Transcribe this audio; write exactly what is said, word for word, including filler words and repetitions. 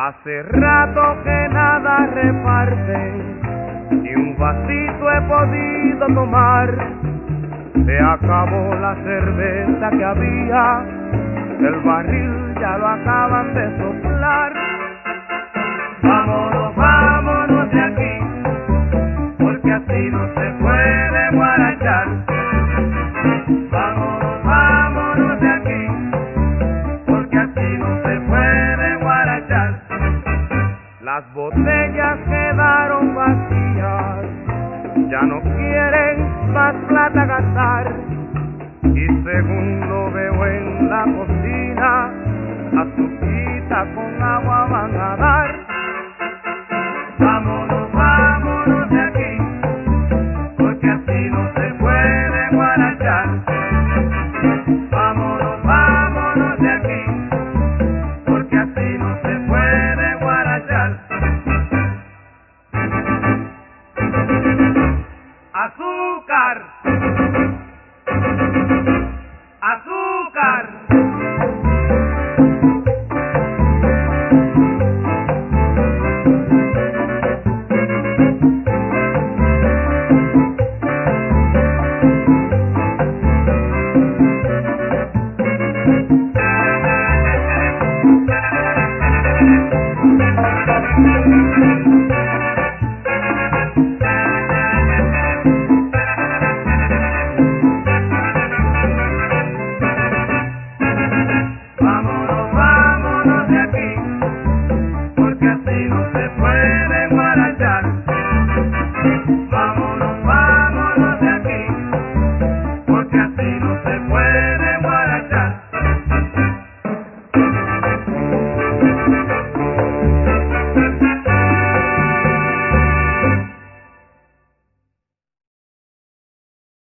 Hace rato que nada reparten, ni un vasito he podido tomar. Se acabó la cerveza que había, el barril ya lo acaban de soplar. Vámonos, vámonos de aquí, porque así no se puede guarachar. Vámonos, vámonos de aquí, porque así no se puede guarachar. Las botellas quedaron vacías, ya no quieren más plata gastar, y según lo veo en la cocina, azuquita con agua van a dar. Vámonos, vámonos de aquí, porque así no se puede guarachar. Vámonos, vámonos de aquí, porque así no se puede guarachar. Azúcar, azúcar.